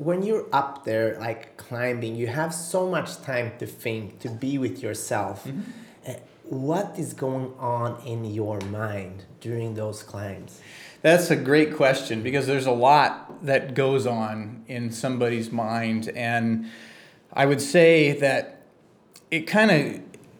when you're up there, like climbing, you have so much time to think, to be with yourself. What is going on in your mind during those climbs? That's a great question, because there's a lot that goes on in somebody's mind, and I would say that it kind of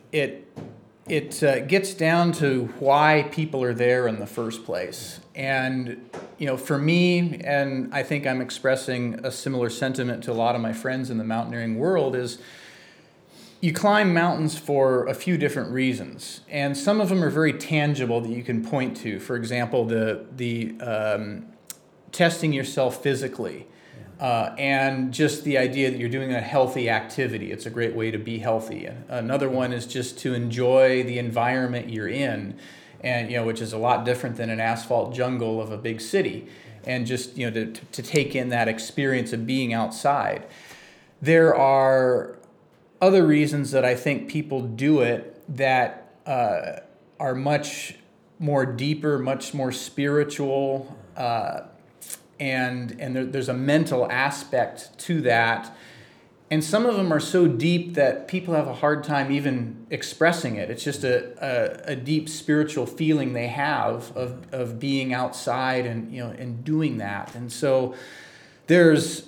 it gets down to why people are there in the first place. And for me, and I think I'm expressing a similar sentiment to a lot of my friends in the mountaineering world, is you climb mountains for a few different reasons, and some of them are very tangible that you can point to. For example, the testing yourself physically, and just the idea that you're doing a healthy activity. It's a great way to be healthy. Another one is just to enjoy the environment you're in, and which is a lot different than an asphalt jungle of a big city, and just to take in that experience of being outside. There are other reasons that I think people do it that are much more deeper, much more spiritual, and there's a mental aspect to that. And some of them are so deep that people have a hard time even expressing it. It's just a deep spiritual feeling they have of being outside and doing that. And so there's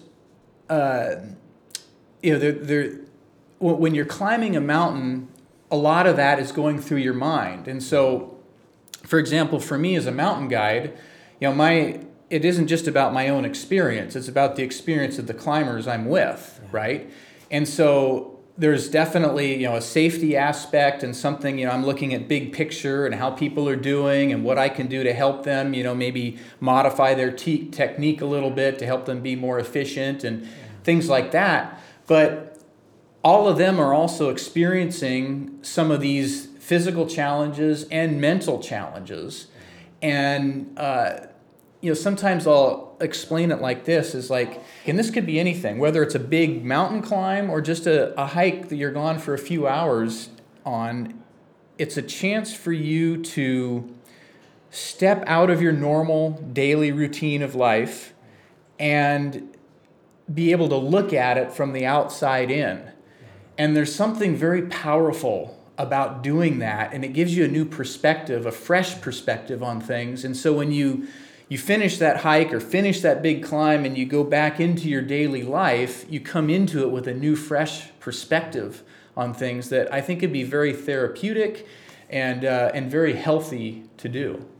when you're climbing a mountain, a lot of that is going through your mind. And so, for example, for me as a mountain guide, it isn't just about my own experience. It's about the experience of the climbers I'm with, right? And so there's definitely, a safety aspect and something, I'm looking at big picture and how people are doing and what I can do to help them, maybe modify their technique a little bit to help them be more efficient and things like that. But all of them are also experiencing some of these physical challenges and mental challenges. And, sometimes I'll explain it like this, is like, and this could be anything, whether it's a big mountain climb or just a hike that you're gone for a few hours on, it's a chance for you to step out of your normal daily routine of life and be able to look at it from the outside in. And there's something very powerful about doing that, and it gives you a new perspective, a fresh perspective on things. And so when you finish that hike or finish that big climb and you go back into your daily life, you come into it with a new, fresh perspective on things that I think could be very therapeutic and very healthy to do.